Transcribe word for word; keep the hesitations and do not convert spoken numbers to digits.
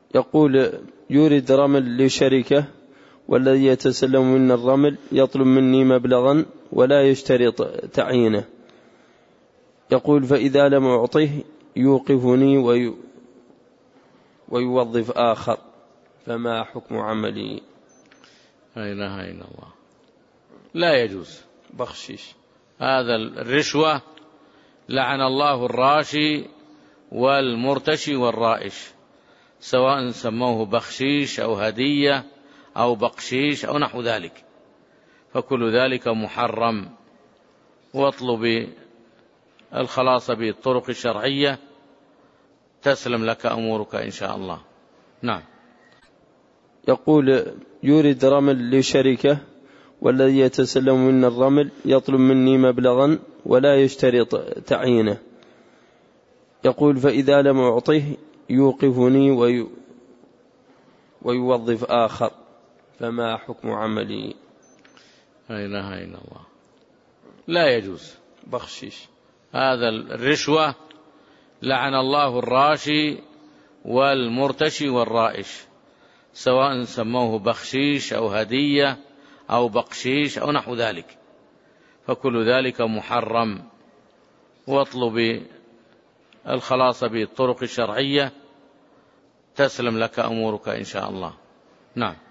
يقول يريد رمل لشركة، والذي يتسلم من الرمل يطلب مني مبلغا ولا يشترط تعيينه. يقول فإذا لم أعطيه يوقفني وي ويوظف آخر، فما حكم عملي؟ لا إله إلا الله. لا يجوز بخشيش هذا الرشوة، لعن الله الراشي والمرتشي والرائش، سواء سموه بخشيش أو هدية أو بقشيش أو نحو ذلك، فكل ذلك محرم. واطلب الخلاص بالطرق الشرعية تسلم لك أمورك إن شاء الله. نعم. يقول يريد رمل لشركة، والذي يتسلم من الرمل يطلب مني مبلغا ولا يشترط تعيينه. يقول فإذا لم أعطيه يوقفني وي ويوظف آخر، فما حكم عملي؟ لا إله إلا الله. لا يجوز بخشيش هذا الرشوة، لعن الله الراشي والمرتشي والرائش، سواء سموه بخشيش أو هدية أو بقشيش أو نحو ذلك، فكل ذلك محرم. واطلب الخلاص بالطرق الشرعية تسلم لك أمورك إن شاء الله. نعم.